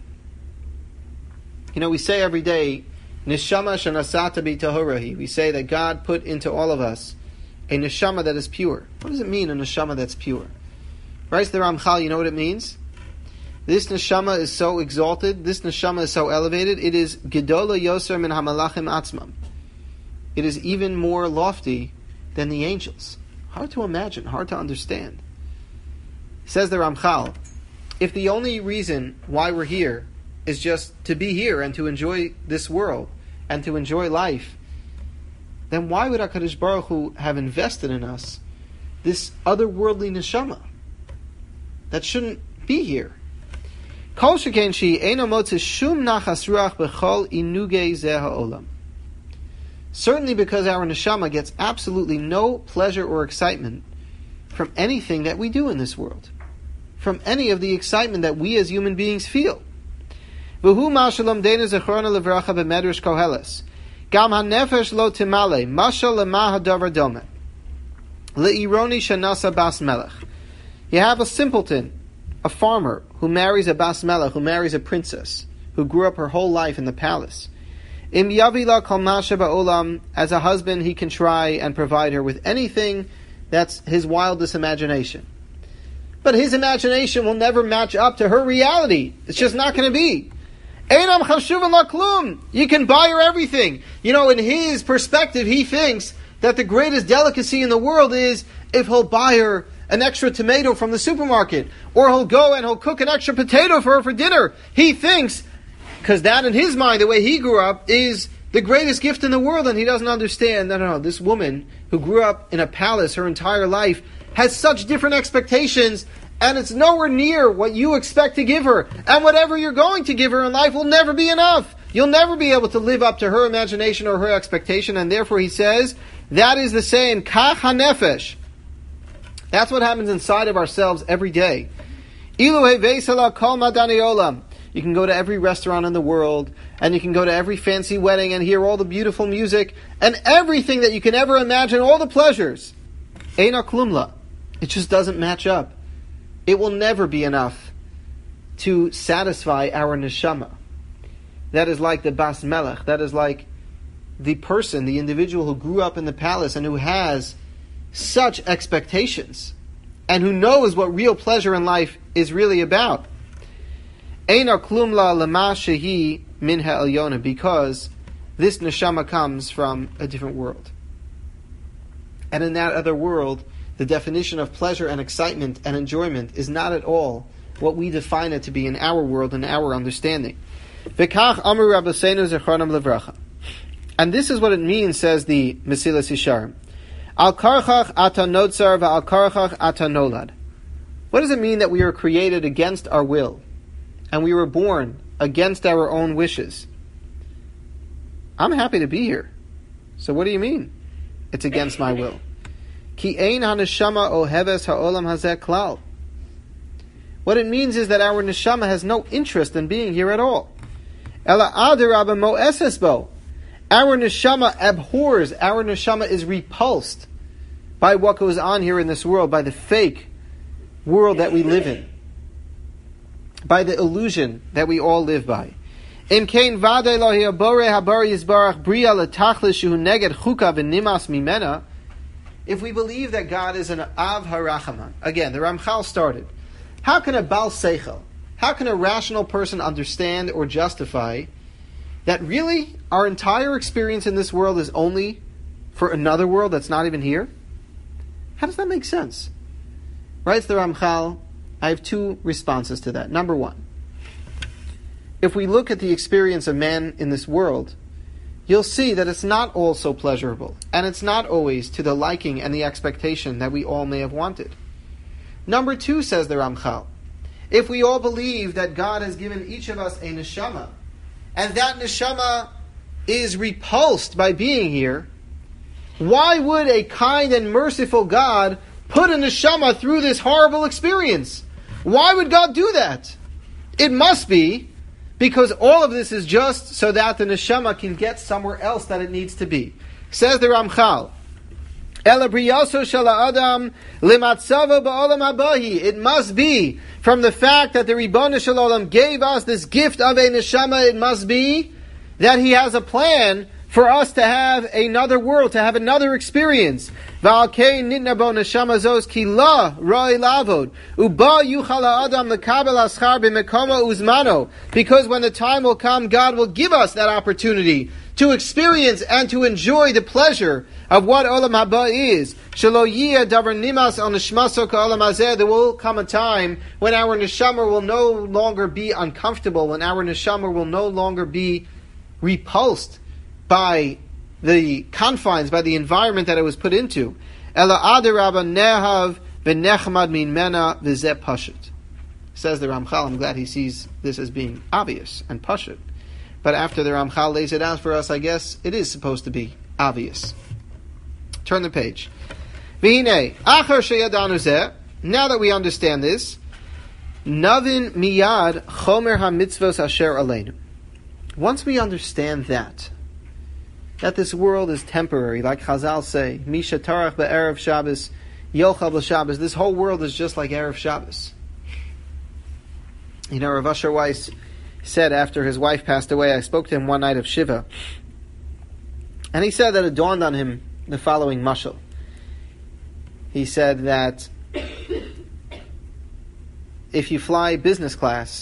You know, we say every day, Neshama shanasata bi tahurahi. We say that God put into all of us a neshama that is pure. What does it mean, a neshama that's pure? Writes the Ramchal, you know what it means? This neshama is so exalted, this neshama is so elevated, it is gedola yoser min hamalachim atzmam. It is even more lofty than the angels. Hard to imagine, hard to understand. Says the Ramchal, if the only reason why we're here is just to be here and to enjoy this world and to enjoy life, then why would HaKadosh Baruch Hu have invested in us this otherworldly neshama that shouldn't be here? Kol sheken shi eino motzeh shum nachas ruach b'chol inugei zeh ha'olam. Certainly because our neshama gets absolutely no pleasure or excitement from anything that we do in this world, from any of the excitement that we as human beings feel. V'hu mashalom dena zechrona levracha b'medrash koheles. Gam hanefesh lo timale, mashal lema hadavar dome. Le'ironi shanasa bas melech. You have a simpleton, a farmer, who marries a bas melech, who marries a princess, who grew up her whole life in the palace. Im yavila kol masha ba'olam, as a husband he can try and provide her with anything That's his wildest imagination. But his imagination will never match up to her reality. It's just not going to be. Einam chashuvan la klum. You can buy her everything. You know, in his perspective, he thinks that the greatest delicacy in the world is if he'll buy her an extra tomato from the supermarket, or he'll go and he'll cook an extra potato for her for dinner. He thinks, because that in his mind, the way he grew up, is the greatest gift in the world, and he doesn't understand, no, no, no, this woman who grew up in a palace her entire life has such different expectations, and it's nowhere near what you expect to give her. And whatever you're going to give her in life will never be enough. You'll never be able to live up to her imagination or her expectation, and therefore he says, that is the saying, Kach HaNefesh. That's what happens inside of ourselves every day. Ilu heveisala kol madani olam. You can go to every restaurant in the world, and you can go to every fancy wedding and hear all the beautiful music, and everything that you can ever imagine, all the pleasures. Eina klumla. It just doesn't match up. It will never be enough to satisfy our neshama. That is like the Bas Melech. That is like the person, the individual who grew up in the palace and who has such expectations and who knows what real pleasure in life is really about. Eina klumla lama shehi min ha'elyona, because this neshama comes from a different world. And in that other world, the definition of pleasure and excitement and enjoyment is not at all what we define it to be in our world and our understanding. V'kach amru Rabbeinu Zichronam Livracha. And this is what it means, says the Mesilas Yesharim. Al karchach ata notzar v'al karchach ata nolad. What does it mean that we are created against our will, and we were born against our own wishes? I'm happy to be here. So what do you mean? It's against my will. Ki ein haneshama oheves ha'olam hazeh klal. What it means is that our neshama has no interest in being here at all. Ela adarabba mo'eses bo. Our neshama abhors, our neshama is repulsed by what goes on here in this world, by the fake world that we live in, by the illusion that we all live by. Im kein vadei lo hiabore habar yizbarach bria letachlis shu neged chuka v'nimas mimena. If we believe that God is an Av HaRachaman, again, the Ramchal started, how can a Baal Seichel, how can a rational person understand or justify that really our entire experience in this world is only for another world that's not even here? How does that make sense? Writes the Ramchal, I have two responses to that. Number one, if we look at the experience of man in this world, you'll see that it's not all so pleasurable, and it's not always to the liking and the expectation that we all may have wanted. Number two, says the Ramchal, if we all believe that God has given each of us a neshama, and that neshama is repulsed by being here, why would a kind and merciful God put a neshama through this horrible experience? Why would God do that? It must be because all of this is just so that the neshama can get somewhere else that it needs to be. Says the Ramchal, it must be from the fact that the Ribono Shel Olam gave us this gift of a neshama, it must be that He has a plan for us to have another world, to have another experience. Because when the time will come, God will give us that opportunity to experience and to enjoy the pleasure of what Olam Haba is. There will come a time when our neshama will no longer be uncomfortable, when our neshama will no longer be repulsed by the confines, by the environment that it was put into. Ela adarabba nehav v'nechmad min mena v'zeh pashut. Says the Ramchal, I'm glad he sees this as being obvious and pashut. But after the Ramchal lays it out for us, I guess it is supposed to be obvious. Turn the page. V'hinei, achar sheyadanu zeh, now that we understand this, navin miyad chomer ha-mitzvos asher aleinu. Once we understand that, that this world is temporary, like Chazal say, Misha Tarach be'erev Shabbos, Yochel b'Shabbos. This whole world is just like Erev Shabbos. You know, Rav Asher Weiss said after his wife passed away, I spoke to him one night of Shiva, and he said that it dawned on him the following mashal. He He said that if you fly business class,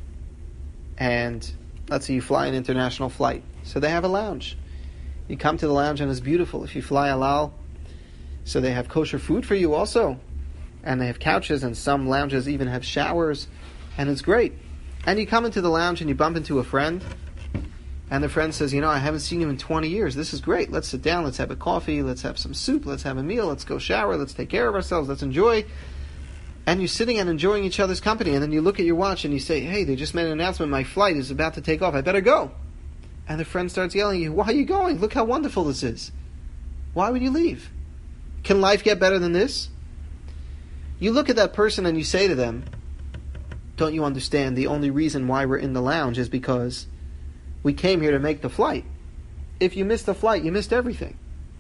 and let's say you fly an international flight, so they have a lounge. You come to the lounge and it's beautiful. If you fly El Al, so they have kosher food for you also. And they have couches, and some lounges even have showers, and it's great. And you come into the lounge and you bump into a friend, and the friend says, you know, I haven't seen you in twenty years. This is great. Let's sit down. Let's have a coffee. Let's have some soup. Let's have a meal. Let's go shower. Let's take care of ourselves. Let's enjoy. And you're sitting and enjoying each other's company, and then you look at your watch and you say, hey, they just made an announcement. My flight is about to take off. I better go. And the friend starts yelling at you, why are you going? Look how wonderful this is. Why would you leave? Can life get better than this? You look at that person and you say to them, don't you understand the only reason why we're in the lounge is because we came here to make the flight. If you missed the flight, you missed everything.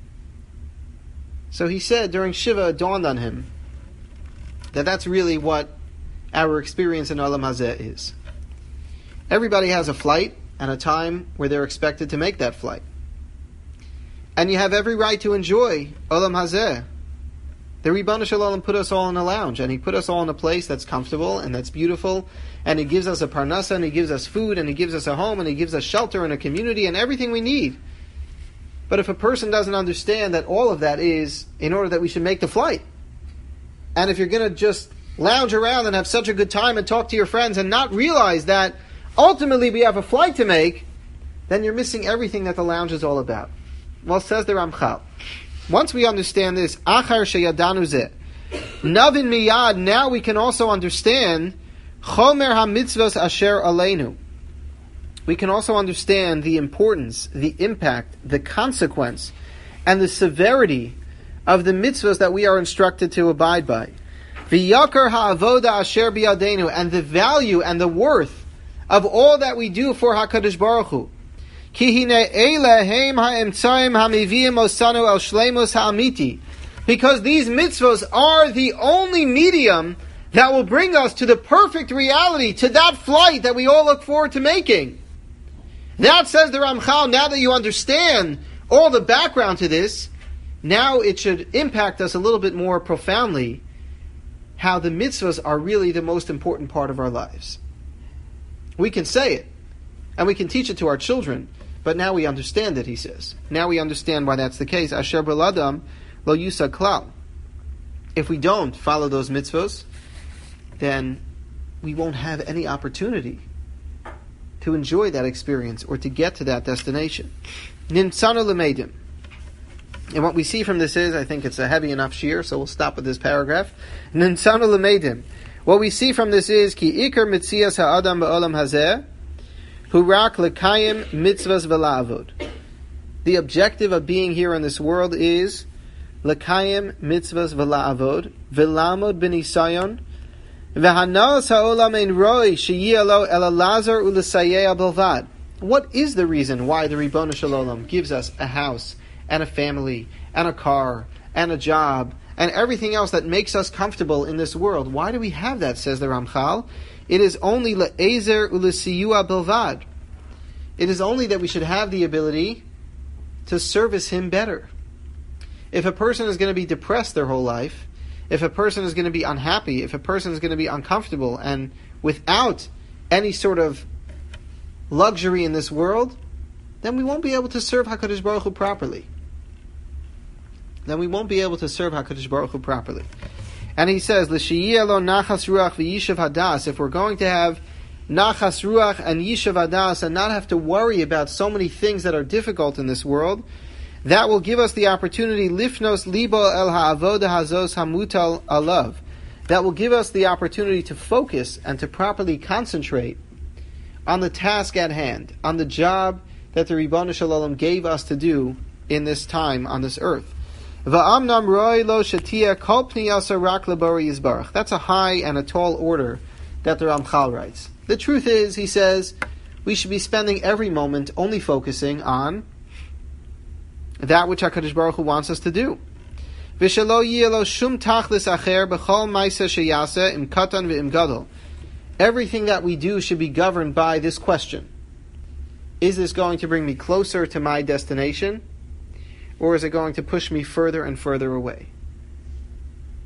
So he said during Shiva, it dawned on him that that's really what our experience in Olam Hazeh is. Everybody has a flight and a time where they're expected to make that flight. And you have every right to enjoy Olam Hazeh. The Ribbon Shalom put us all in a lounge, and He put us all in a place that's comfortable and that's beautiful, and He gives us a parnasa, and He gives us food, and He gives us a home, and He gives us shelter and a community and everything we need. But if a person doesn't understand that all of that is in order that we should make the flight, and if you're going to just lounge around and have such a good time and talk to your friends and not realize that ultimately we have a flight to make, then you're missing everything that the lounge is all about. Well, says the Ramchal, once we understand this, achar sheyadanu zeh, navin miyad, now we can also understand chomer hamitzvos asher aleinu. We can also understand the importance, the impact, the consequence, and the severity of the mitzvahs that we are instructed to abide by. V'yakar ha'avoda asher biyadenu, and the value and the worth of all that we do for HaKadosh Baruch Hu. Ki hine eile heim ha'emtzaim ha'miviyim osanu el shleimus ha'amiti. Because these mitzvahs are the only medium that will bring us to the perfect reality, to that flight that we all look forward to making. That, says the Ramchal, now that you understand all the background to this, now it should impact us a little bit more profoundly how the mitzvahs are really the most important part of our lives. We can say it, and we can teach it to our children, but now we understand it, he says. Now we understand why that's the case. Asher b'ladam lo yusa klal. If we don't follow those mitzvahs, then we won't have any opportunity to enjoy that experience or to get to that destination. Nimtzanu l'meidim. And what we see from this is, I think it's a heavy enough shiur, so we'll stop with this paragraph. Nimtzanu l'meidim. What we see from this is, ki ikar mitzias ha'adam ba'olam hazeh, hu rak l'kayim mitzvahs v'la'avod. The objective of being here in this world is l'kayim mitzvahs v'la'avod, v'lamod b'nisayon, v'hanos ha'olam ein roi sheyiyalo el alazar u'l'sayeh belvad. What is the reason why the Ribbon Shalom gives us a house and a family and a car and a job and everything else that makes us comfortable in this world? Why do we have that, says the Ramchal? It is only le'ezer u'l'siyua belvad. It is only that we should have the ability to service Him better. If a person is going to be depressed their whole life, if a person is going to be unhappy, if a person is going to be uncomfortable and without any sort of luxury in this world, then we won't be able to serve HaKadosh Baruch Hu properly. Then we won't be able to serve HaKadosh Baruch Hu properly. And he says, L'shiyeh lo nachas ruach v'yishav hadas. If we're going to have nachas ruach and yishav hadas and not have to worry about so many things that are difficult in this world, that will give us the opportunity, lifnos libo el ha'avoda hazos hamutal alav. That will give us the opportunity to focus and to properly concentrate on the task at hand, on the job that the Ribbon Shalom gave us to do in this time on this earth. Va'amnam roi lo shatia kol pniyasa rak lebori yizbarach. That's a high and a tall order that the Ramchal writes. The truth is, he says, we should be spending every moment only focusing on that which HaKadosh Baruch Hu wants us to do. V'shelo yiyelo shum tachlis acher b'chol ma'aseh sheyaseh im katan v'im gadol. Everything that we do should be governed by this question. Is this going to bring me closer to my destination? Or is it going to push me further and further away?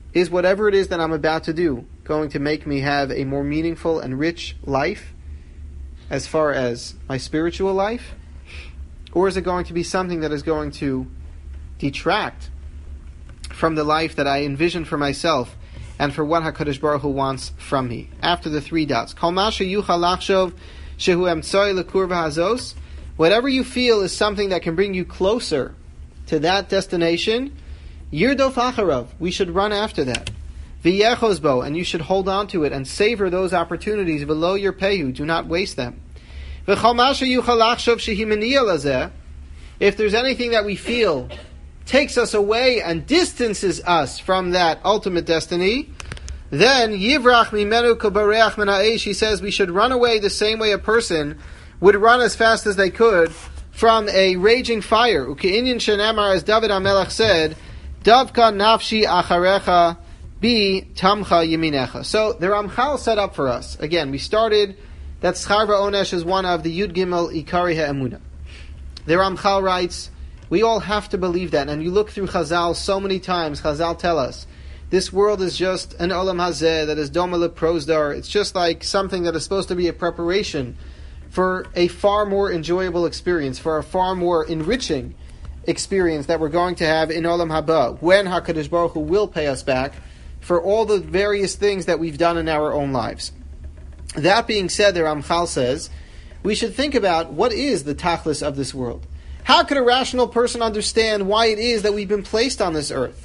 is whatever it is that I'm about to do going to make me have a more meaningful and rich life as far as my spiritual life? Or is it going to be something that is going to detract from the life that I envision for myself and for what HaKadosh Baruch Hu wants from me? After the three dots. Kol ma sheyuchal lachshov shehu emtzoi lekurva hazos. Whatever you feel is something that can bring you closer to that destination, yirdof acharav. We should run after that. V'yechos bo, and you should hold on to it and savor those opportunities. V'lo yirpehu, do not waste them. V'chol ma sheyuchal lachshov shehi meniya lazeh. If there's anything that we feel takes us away and distances us from that ultimate destiny, then yivrach mimenu kabareach min ha'esh. He says we should run away the same way a person would run as fast as they could from a raging fire. Uke'inyan shenamar, as David HaMelech said, davka nafshi acharecha bi tamcha yeminecha. So the Ramchal set up for us. Again, we started that Schar Va'onesh is one of the Yud Gimel Ikari HaEmunah. The Ramchal writes, we all have to believe that. And you look through Chazal so many times, Chazal tell us, this world is just an Olam Hazeh that is Doma Leprozdar. It's just like something that is supposed to be a preparation for a far more enjoyable experience, for a far more enriching experience that we're going to have in Olam Haba, when HaKadosh Baruch Hu will pay us back for all the various things that we've done in our own lives. That being said, the Ramchal says, we should think about what is the tachlis of this world. How could a rational person understand why it is that we've been placed on this earth?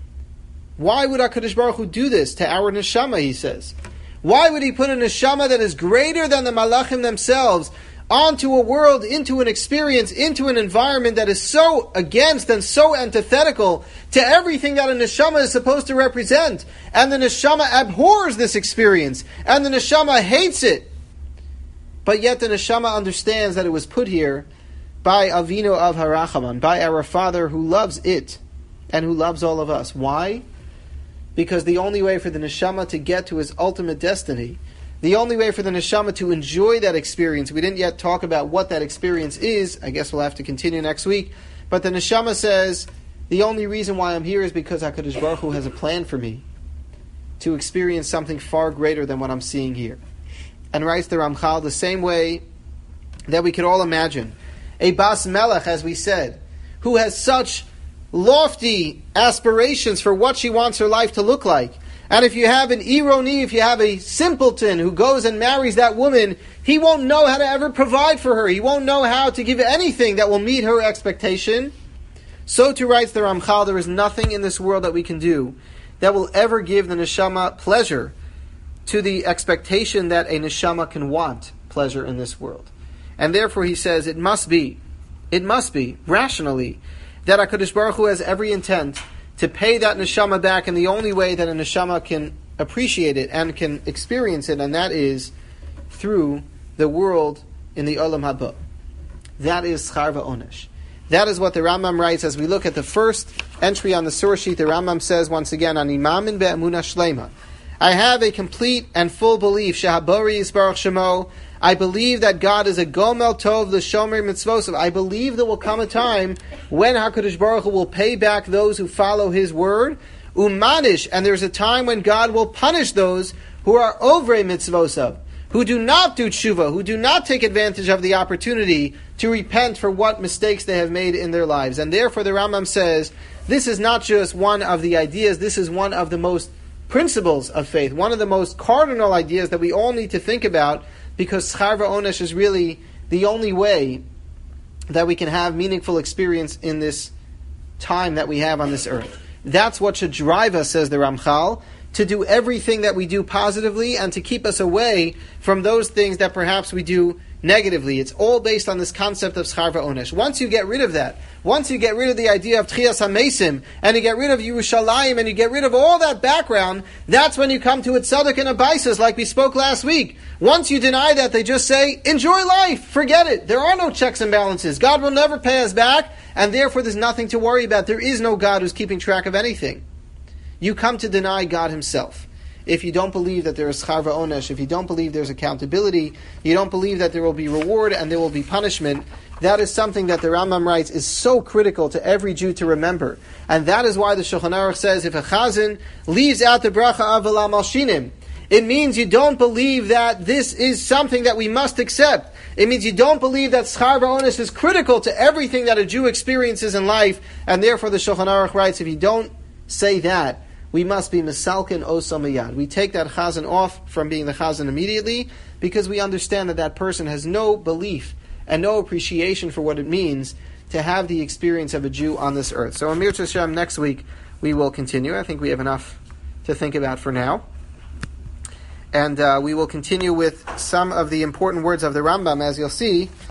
Why would HaKadosh Baruch Hu do this to our neshama, he says? Why would he put a neshama that is greater than the malachim themselves onto a world, into an experience, into an environment that is so against and so antithetical to everything that a neshama is supposed to represent? And the neshama abhors this experience, and the neshama hates it. But yet the neshama understands that it was put here by Avinu Av Harachaman, by our Father who loves it and who loves all of us. Why? Because the only way for the neshama to get to his ultimate destiny, the only way for the neshama to enjoy that experience, we didn't yet talk about what that experience is, I guess we'll have to continue next week, but the neshama says, the only reason why I'm here is because HaKadosh Baruch Hu has a plan for me to experience something far greater than what I'm seeing here. And writes the Ramchal, the same way that we could all imagine a Bas Melech, as we said, who has such lofty aspirations for what she wants her life to look like. And if you have an ironi, if you have a simpleton who goes and marries that woman, he won't know how to ever provide for her. He won't know how to give anything that will meet her expectation. So too writes the Ramchal, there is nothing in this world that we can do that will ever give the neshama pleasure to the expectation that a neshama can want pleasure in this world. And therefore he says it must be, it must be, rationally, that HaKadosh Baruch Hu has every intent to pay that neshama back in the only way that a neshama can appreciate it and can experience it, and that is through the world in the Olam Haba. That is Schar Va'onesh. That is what the Rambam writes as we look at the first entry on the source sheet. The Rambam says once again, Ani mamin be'emunah shlema. I have a complete and full belief, Shehabori Yisbarach Shemo. I believe that God is a Gomel Tov l'Shomer Mitzvosov. I believe there will come a time when HaKadosh Baruch Hu will pay back those who follow His word. Umanish, and there's a time when God will punish those who are over Mitzvosov, who do not do tshuva, who do not take advantage of the opportunity to repent for what mistakes they have made in their lives. And therefore the Rambam says, this is not just one of the ideas, this is one of the most principles of faith, one of the most cardinal ideas that we all need to think about, because Schar Va'onesh is really the only way that we can have meaningful experience in this time that we have on this earth. That's what should drive us, says the Ramchal, to do everything that we do positively and to keep us away from those things that perhaps we do negatively. It's all based on this concept of Schar Va'onesh. Once you get rid of that, once you get rid of the idea of Tchias HaMesim, and you get rid of Yerushalayim, and you get rid of all that background, that's when you come to a tzaddik and a baisis, like we spoke last week. Once you deny that, they just say, enjoy life, forget it. There are no checks and balances. God will never pay us back, and therefore there's nothing to worry about. There is no God who's keeping track of anything. You come to deny God Himself. if you don't believe that there is schar va'onesh, if you don't believe there's accountability, you don't believe that there will be reward and there will be punishment, that is something that the Rambam writes is so critical to every Jew to remember. And that is why the Shulchan Aruch says, if a chazan leaves out the bracha avalam al shinim, it means you don't believe that this is something that we must accept. It means you don't believe that schar va'onesh is critical to everything that a Jew experiences in life, and therefore the Shulchan Aruch writes, if you don't say that, we must be misalkin osa miyad. We take that chazan off from being the chazan immediately, because we understand that that person has no belief and no appreciation for what it means to have the experience of a Jew on this earth. So Amir Tashem, next week we will continue. I think we have enough to think about for now. And uh, we will continue with some of the important words of the Rambam, as you'll see.